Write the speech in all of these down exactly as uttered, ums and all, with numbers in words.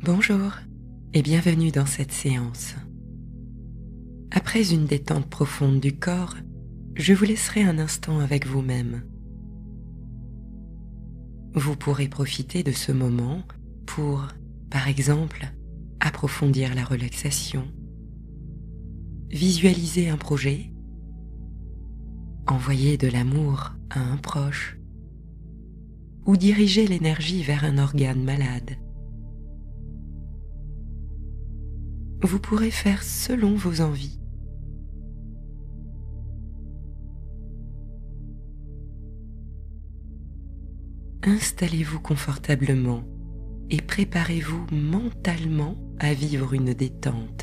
Bonjour et bienvenue dans cette séance. Après une détente profonde du corps, je vous laisserai un instant avec vous-même. Vous pourrez profiter de ce moment pour, par exemple, approfondir la relaxation, visualiser un projet, envoyer de l'amour à un proche ou diriger l'énergie vers un organe malade. Vous pourrez faire selon vos envies. Installez-vous confortablement et préparez-vous mentalement à vivre une détente.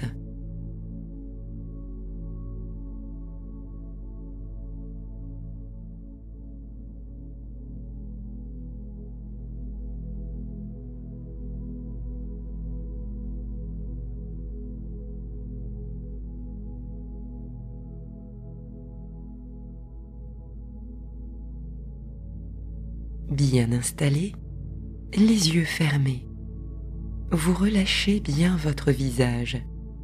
Bien installé, les yeux fermés, vous relâchez bien votre visage.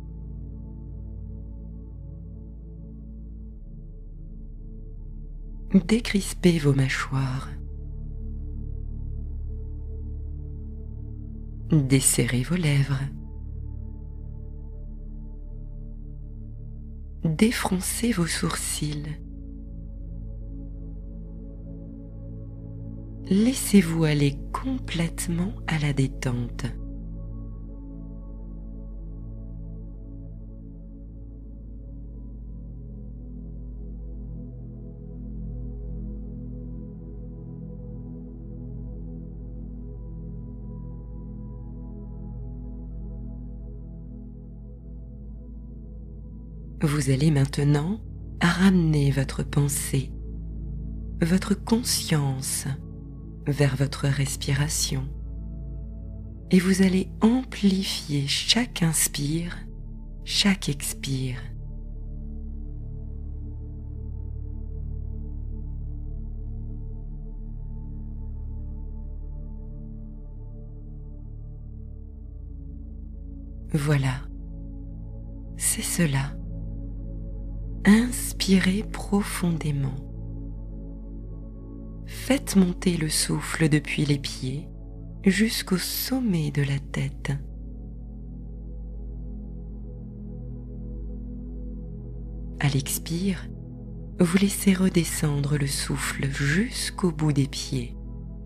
Décrispez vos mâchoires. Desserrez vos lèvres. Défroncez vos sourcils. Laissez-vous aller complètement à la détente. Vous allez maintenant ramener votre pensée, votre conscience vers votre respiration et vous allez amplifier chaque inspire, chaque expire. Voilà, c'est cela. Inspirez profondément. Faites monter le souffle depuis les pieds jusqu'au sommet de la tête. À l'expire, vous laissez redescendre le souffle jusqu'au bout des pieds.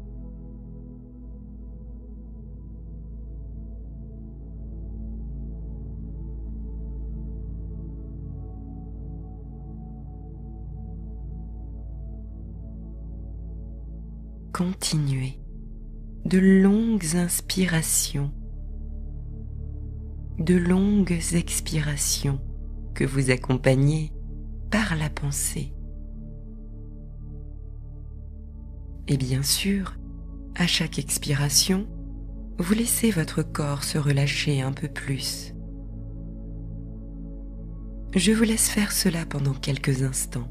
Continuez de longues inspirations, de longues expirations que vous accompagnez par la pensée. Et bien sûr, à chaque expiration, vous laissez votre corps se relâcher un peu plus. Je vous laisse faire cela pendant quelques instants.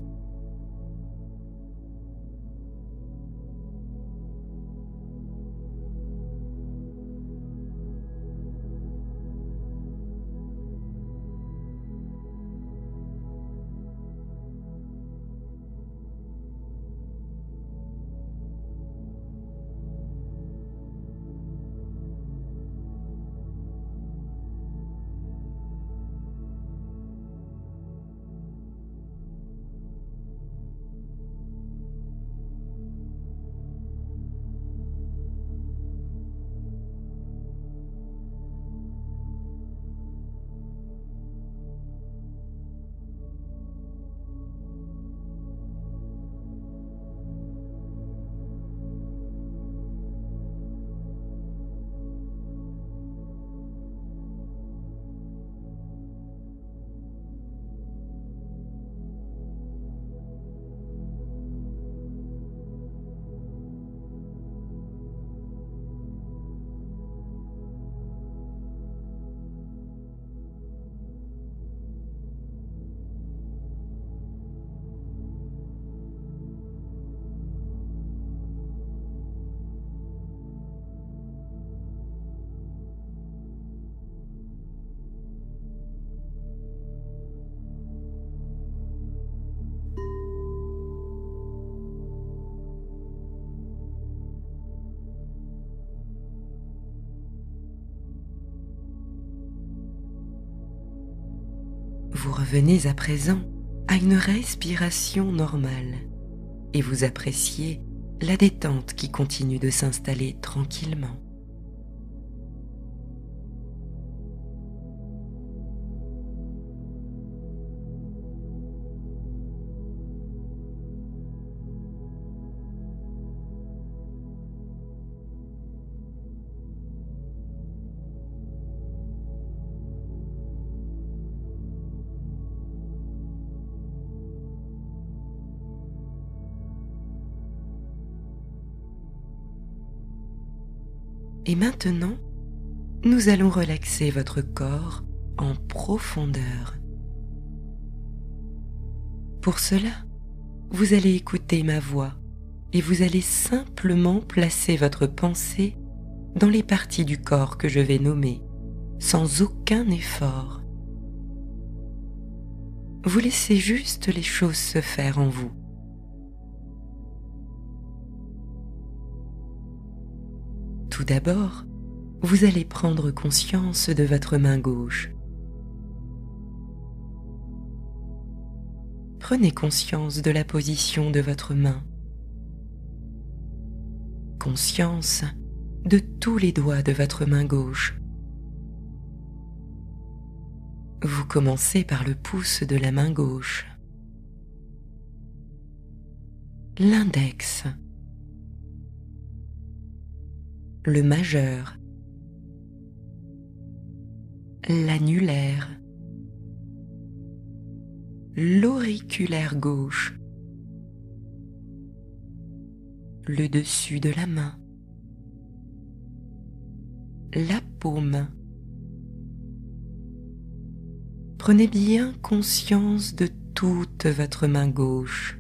Vous revenez à présent à une respiration normale et vous appréciez la détente qui continue de s'installer tranquillement. Et maintenant, nous allons relaxer votre corps en profondeur. Pour cela, vous allez écouter ma voix et vous allez simplement placer votre pensée dans les parties du corps que je vais nommer, sans aucun effort. Vous laissez juste les choses se faire en vous. Tout d'abord, vous allez prendre conscience de votre main gauche. Prenez conscience de la position de votre main. Conscience de tous les doigts de votre main gauche. Vous commencez par le pouce de la main gauche, l'index, le majeur, l'annulaire, l'auriculaire gauche, le dessus de la main, la paume. Prenez bien conscience de toute votre main gauche.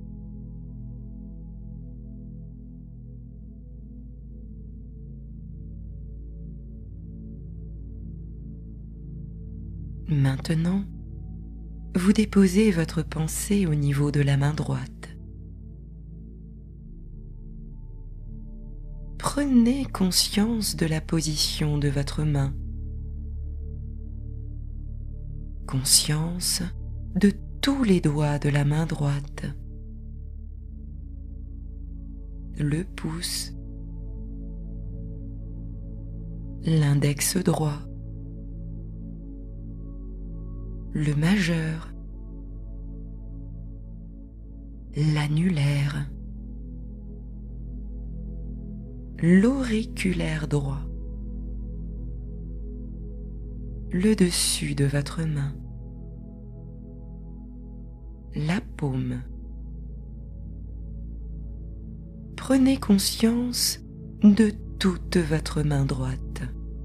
Maintenant, vous déposez votre pensée au niveau de la main droite. Prenez conscience de la position de votre main. Conscience de tous les doigts de la main droite. Le pouce, l'index droit, le majeur, l'annulaire, l'auriculaire droit, le dessus de votre main, la paume. Prenez conscience de toute votre main droite.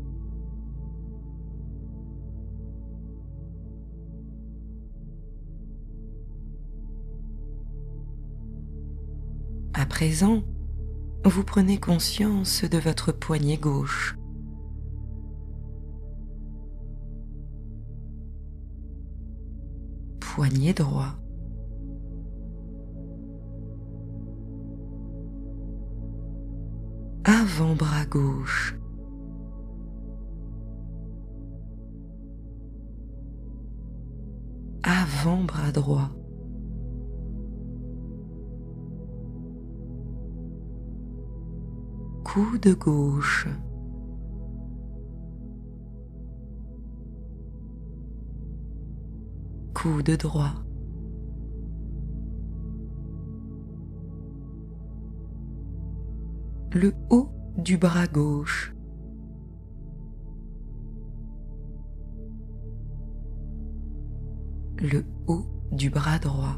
À présent, vous prenez conscience de votre poignet gauche. Poignet droit. Avant-bras gauche. Avant-bras droit. Coude gauche. Coude droit. Le haut du bras gauche. Le haut du bras droit.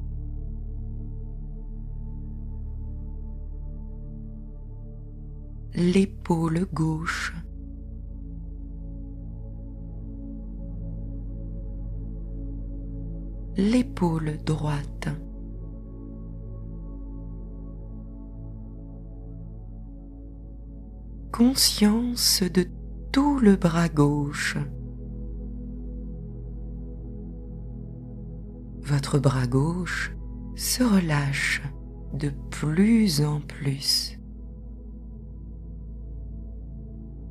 L'épaule gauche. L'épaule droite. Conscience de tout le bras gauche. Votre bras gauche se relâche de plus en plus.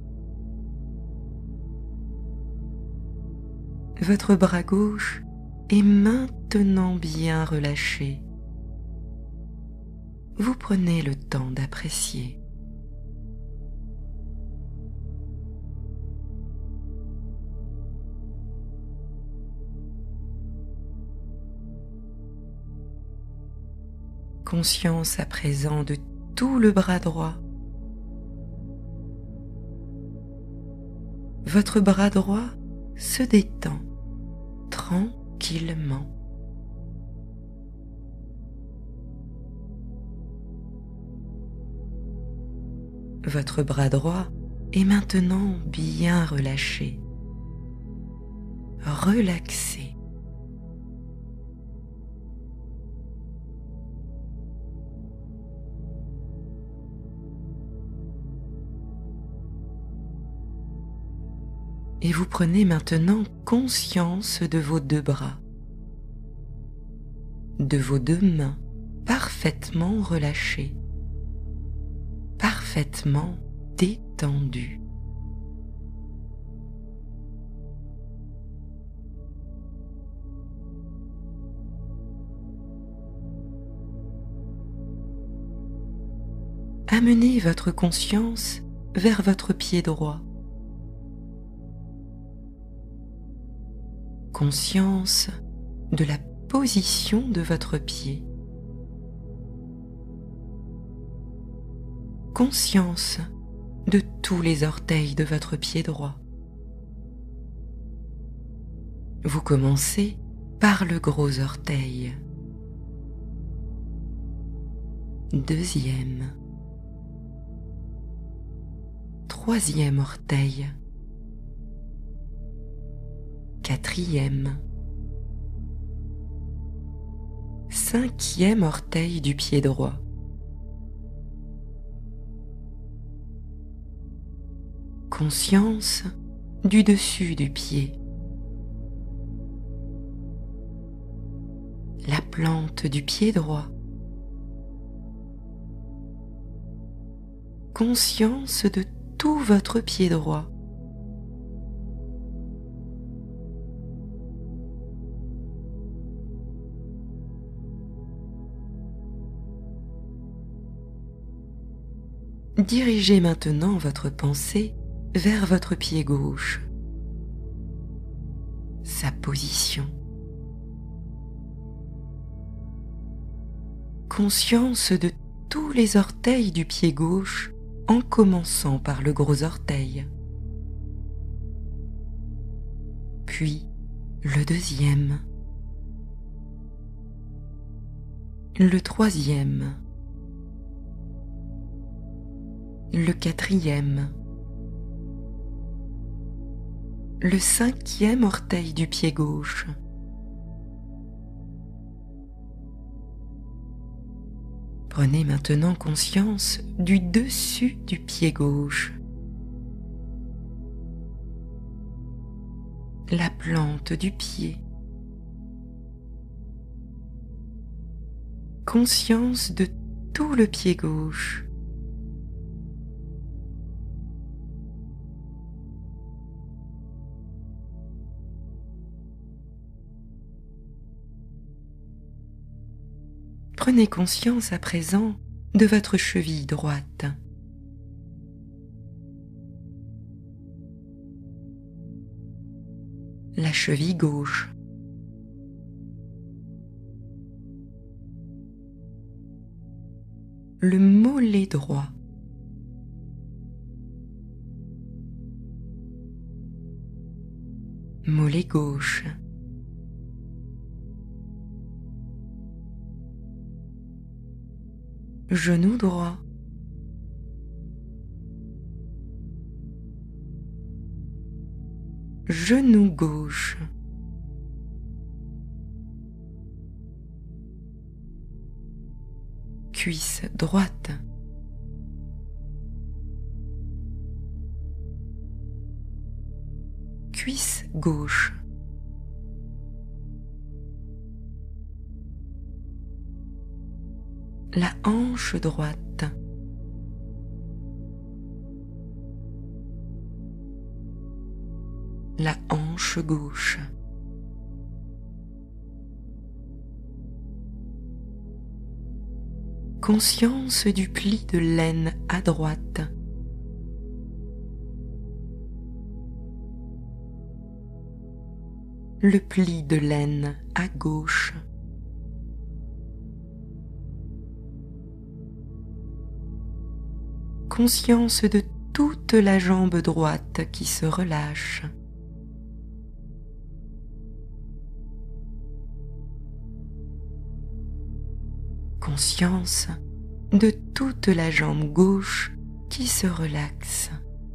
Votre bras gauche est maintenant bien relâché. Vous prenez le temps d'apprécier. Conscience à présent de tout le bras droit. Votre bras droit se détend tranquillement. Votre bras droit est maintenant bien relâché, relaxé. Et vous prenez maintenant conscience de vos deux bras, de vos deux mains parfaitement relâchées, parfaitement détendues. Amenez votre conscience vers votre pied droit. Conscience de la position de votre pied. Conscience de tous les orteils de votre pied droit. Vous commencez par le gros orteil. Deuxième. Troisième orteil. Quatrième. Cinquième orteil du pied droit. Conscience du dessus du pied. La plante du pied droit. Conscience de tout votre pied droit. Dirigez maintenant votre pensée vers votre pied gauche, sa position. Conscience de tous les orteils du pied gauche en commençant par le gros orteil, puis le deuxième, le troisième, le quatrième, le cinquième orteil du pied gauche, prenez maintenant conscience du dessus du pied gauche, la plante du pied, conscience de tout le pied gauche, prenez conscience à présent de votre cheville droite. La cheville gauche. Le mollet droit. Mollet gauche. Genou droit. Genou gauche. Cuisse droite. Cuisse gauche. La hanche droite. La hanche gauche. conscience du pli de laine à droite, le pli de laine à gauche, conscience de toute la jambe droite qui se relâche, conscience de toute la jambe gauche qui se relaxe.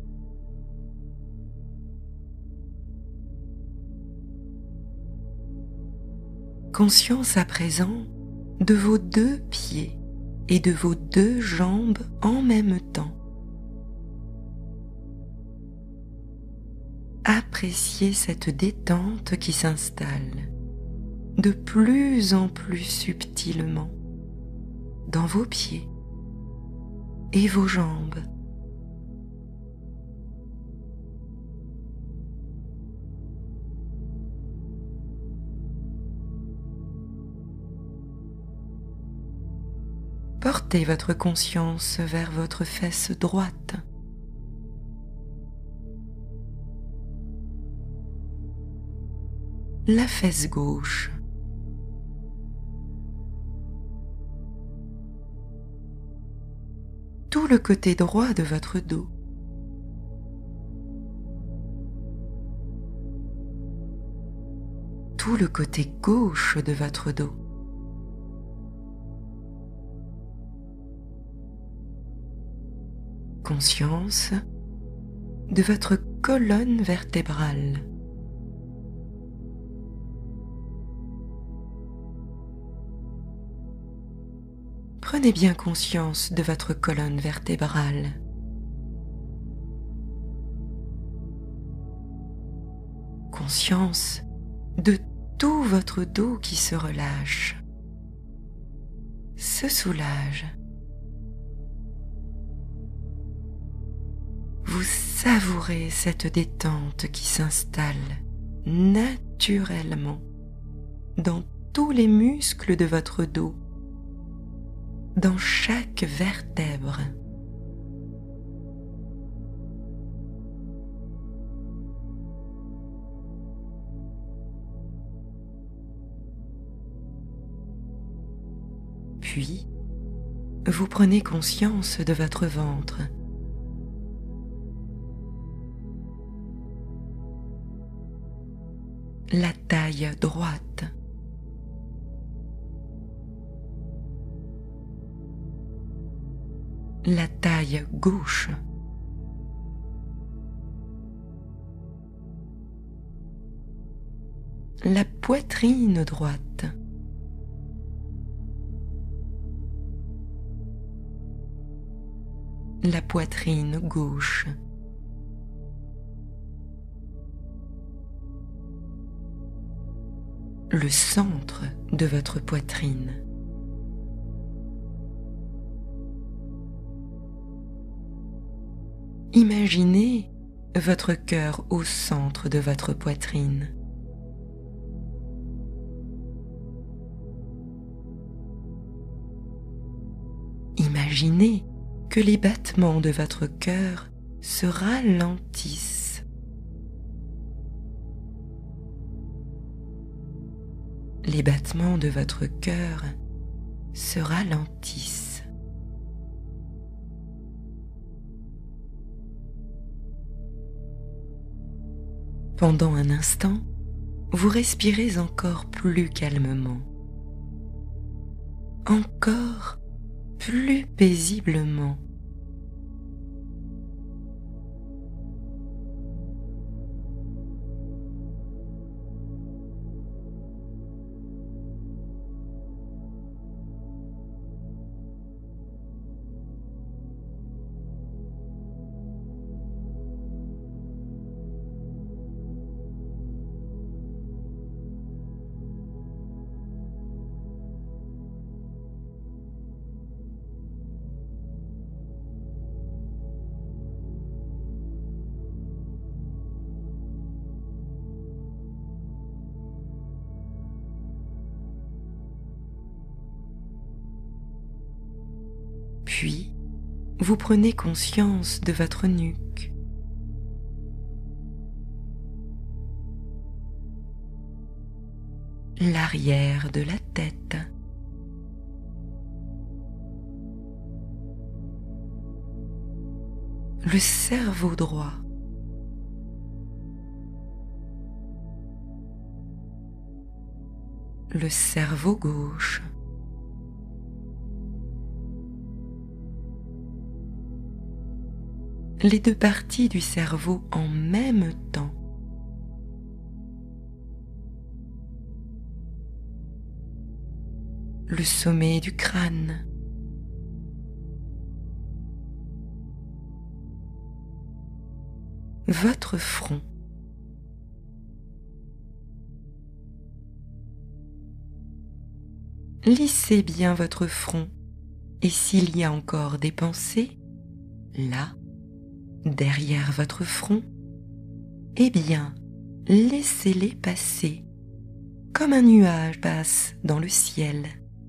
Conscience à présent de vos deux pieds et de vos deux jambes en même temps. Appréciez cette détente qui s'installe de plus en plus subtilement dans vos pieds et vos jambes. Portez votre conscience vers votre fesse droite. La fesse gauche. Tout le côté droit de votre dos. Tout le côté gauche de votre dos. Conscience de votre colonne vertébrale. Prenez bien conscience de votre colonne vertébrale. Conscience de tout votre dos qui se relâche, se soulage. Vous savourez cette détente qui s'installe naturellement dans tous les muscles de votre dos, dans chaque vertèbre. Puis, vous prenez conscience de votre ventre. La taille droite. La taille gauche. La poitrine droite. La poitrine gauche. Le centre de votre poitrine. Imaginez votre cœur au centre de votre poitrine. Imaginez que les battements de votre cœur se ralentissent. Les battements de votre cœur se ralentissent. Pendant un instant, vous respirez encore plus calmement, encore plus paisiblement. Puis, vous prenez conscience de votre nuque. L'arrière de la tête. Le cerveau droit. Le cerveau gauche. Les deux parties du cerveau en même temps. Le sommet du crâne. Votre front. Lissez bien votre front et s'il y a encore des pensées, là, derrière votre front, eh bien, laissez-les passer comme un nuage passe dans le ciel.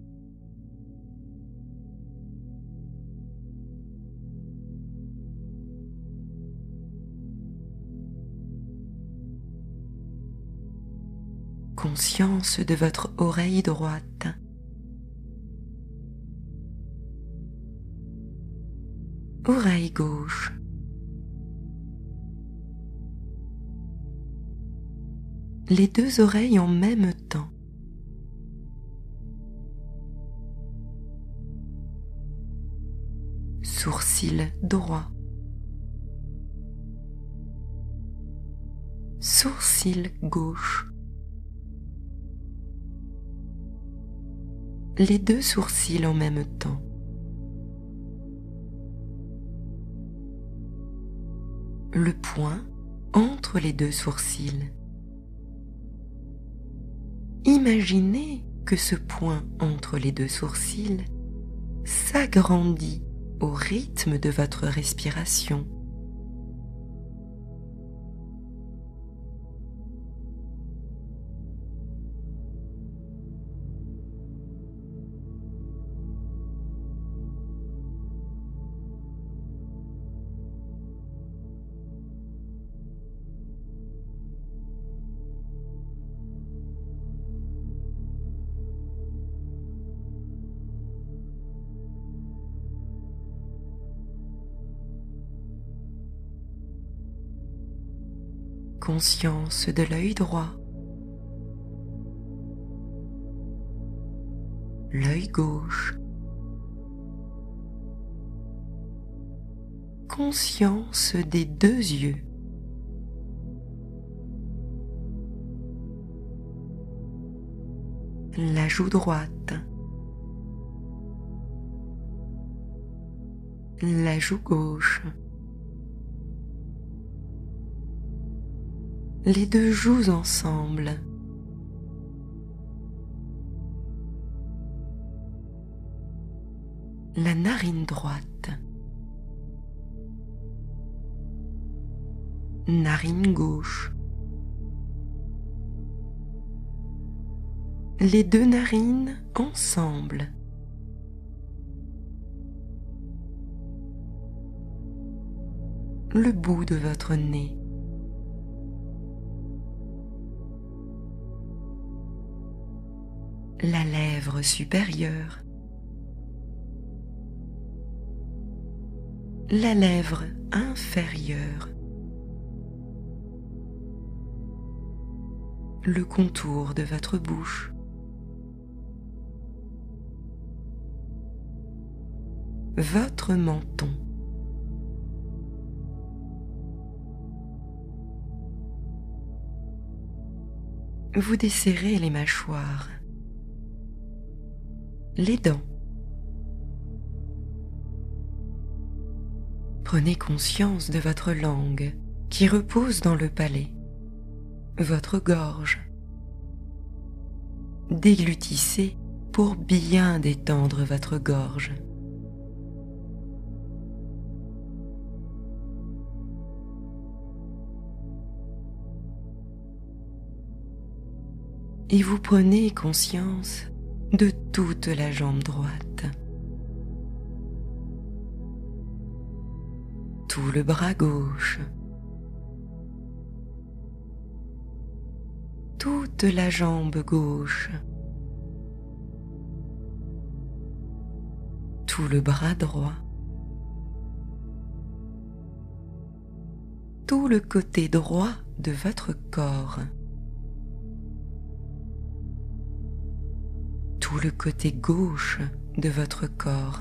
Conscience de votre oreille droite. Oreille gauche. Les deux oreilles en même temps. Sourcil droit. Sourcil gauche. Les deux sourcils en même temps. Le point entre les deux sourcils. Imaginez que ce point entre les deux sourcils s'agrandit au rythme de votre respiration. Conscience de l'œil droit, l'œil gauche, conscience des deux yeux, la joue droite, la joue gauche, les deux joues ensemble, la narine droite, narine gauche, les deux narines ensemble, le bout de votre nez, la lèvre supérieure, la lèvre inférieure, le contour de votre bouche, votre menton, vous desserrez les mâchoires, les dents. Prenez conscience de votre langue qui repose dans le palais, votre gorge. Déglutissez pour bien détendre votre gorge. Et vous prenez conscience de toute la jambe droite. tout le bras gauche, toute la jambe gauche, tout le bras droit, tout le côté droit de votre corps, tout le côté gauche de votre corps,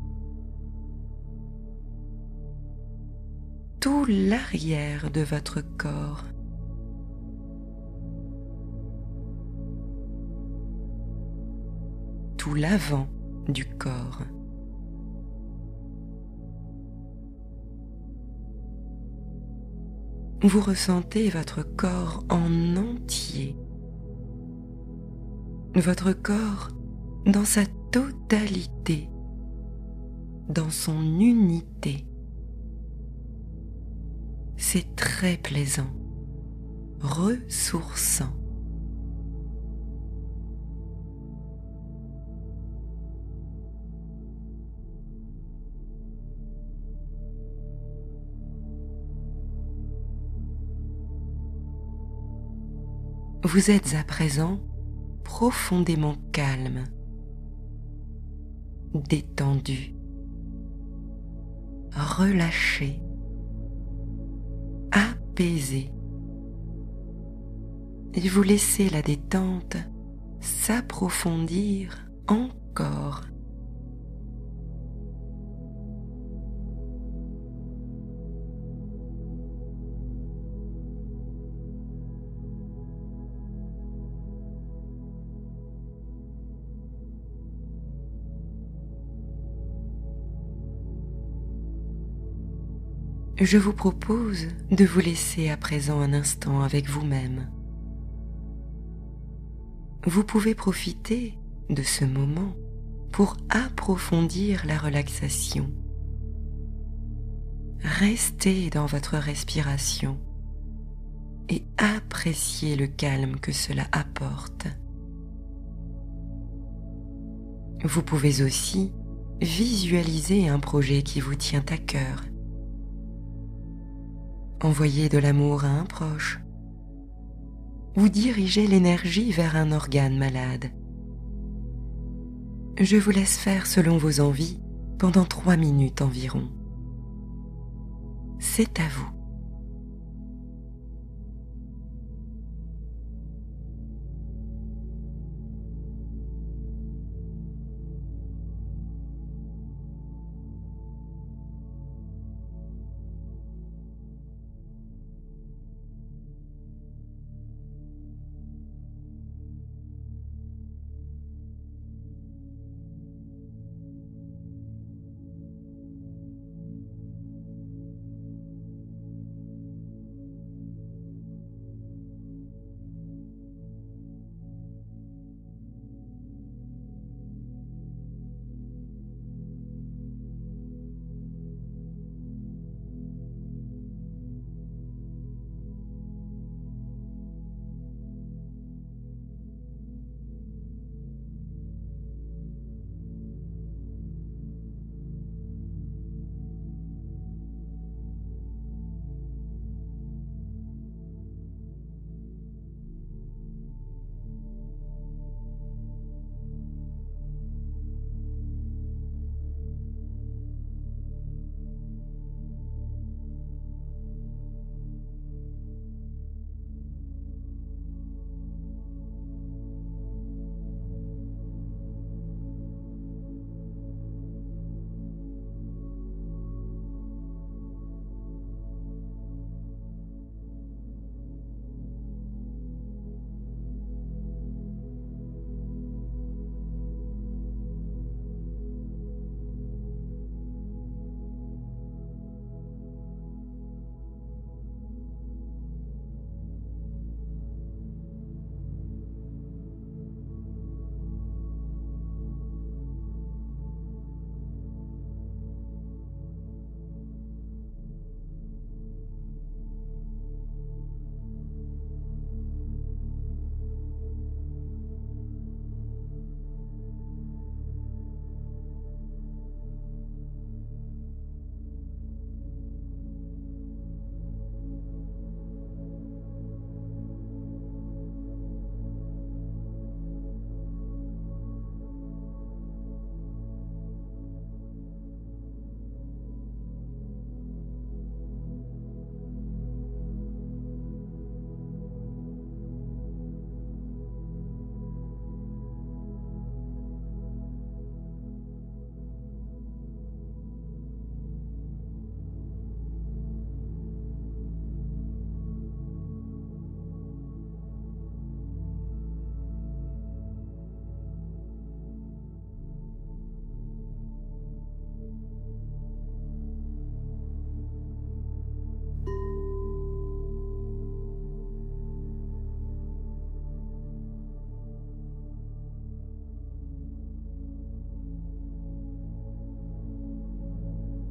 tout l'arrière de votre corps, tout l'avant du corps. Vous ressentez votre corps en entier, votre corps dans sa totalité, dans son unité. C'est très plaisant, ressourçant. Vous êtes à présent profondément calme, détendu, relâché, apaisé. Et vous laissez la détente s'approfondir encore. Je vous propose de vous laisser à présent un instant avec vous-même. Vous pouvez profiter de ce moment pour approfondir la relaxation. Restez dans votre respiration et appréciez le calme que cela apporte. Vous pouvez aussi visualiser un projet qui vous tient à cœur. Envoyez de l'amour à un proche ou dirigez l'énergie vers un organe malade. Je vous laisse faire selon vos envies pendant trois minutes environ. C'est à vous.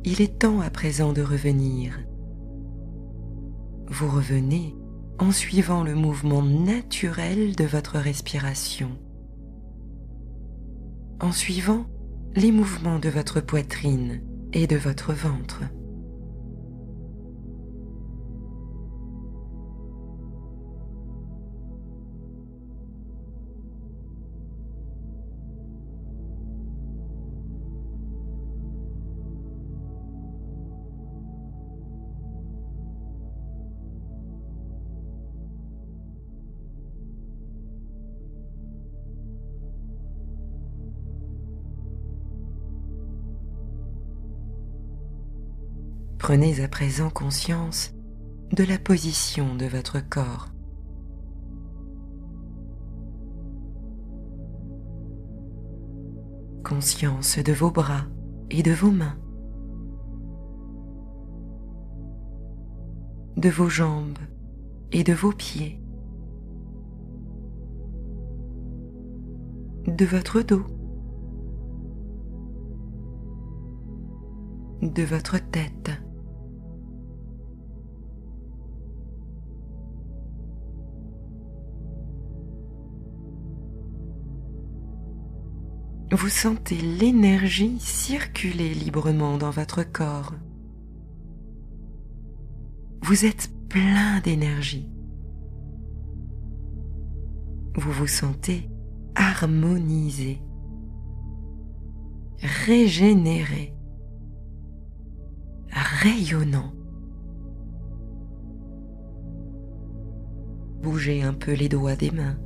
il est temps à présent de revenir. Vous revenez en suivant le mouvement naturel de votre respiration, en suivant les mouvements de votre poitrine et de votre ventre. Prenez à présent conscience de la position de votre corps. Conscience de vos bras et de vos mains, de vos jambes et de vos pieds, de votre dos, de votre tête. Vous sentez l'énergie circuler librement dans votre corps. Vous êtes plein d'énergie. Vous vous sentez harmonisé, régénéré, rayonnant. Bougez un peu les doigts des mains,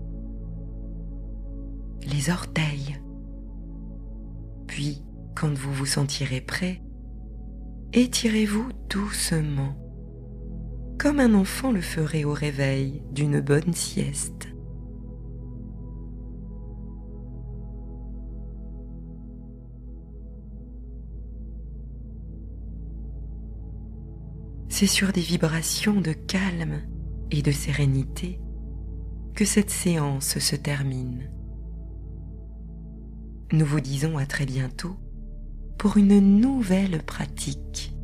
les orteils. Puis, quand vous vous sentirez prêt, étirez-vous doucement, comme un enfant le ferait au réveil d'une bonne sieste. C'est sur des vibrations de calme et de sérénité que cette séance se termine. Nous vous disons à très bientôt pour une nouvelle pratique.